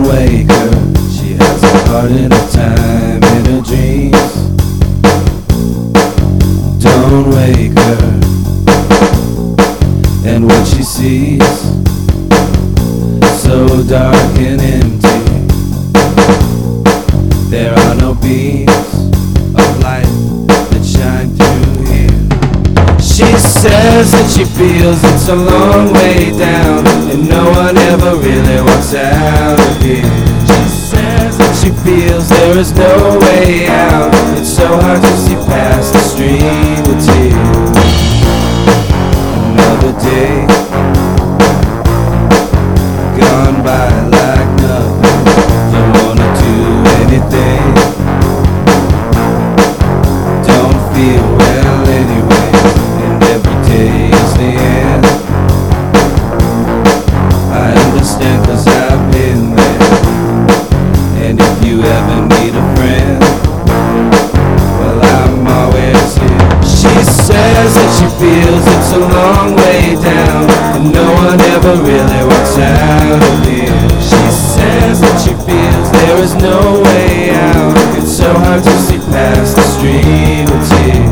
wake her, she has a heart in her time in her dreams. Don't wake her, and what she sees, so dark and empty. There are no beams of light that shine through here. She says that she feels it's a long way down, and no one ever really walks out of here. She says that she feels there is no way out. It's so hard to see past the stream of tears. Another day gone by like nothing. Don't wanna do anything. Don't feel well anyway, and every day is the end. I understand 'cause I've been there. And if you ever need a friend, well, I'm always here. She says that she feels it's a long way down, and no one ever really walks out of here. She says that she feels there is no way out. It's so hard to see past the stream of tears.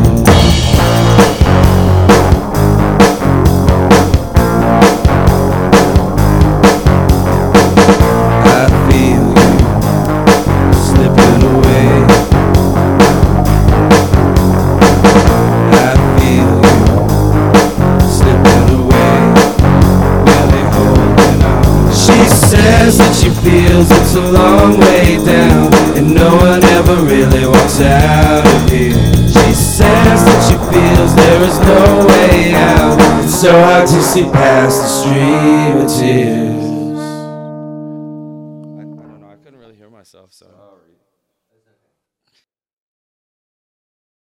I feel you slipping away. I feel you slipping away, barely holding on. She says that she feels it's a long way down, and no one ever really walks out of here. She says that she feels there is no way out. It's so hard to see past the stream of tears. I don't know, I couldn't really hear myself, so.